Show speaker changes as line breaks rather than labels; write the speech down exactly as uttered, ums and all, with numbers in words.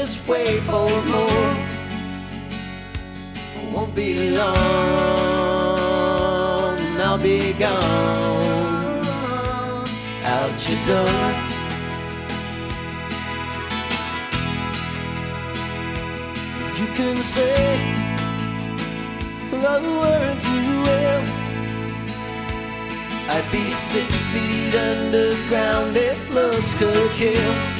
just wait for more. Won't be long, I'll be gone out your door. You can say the words you will, I'd be six feet underground if looks could kill.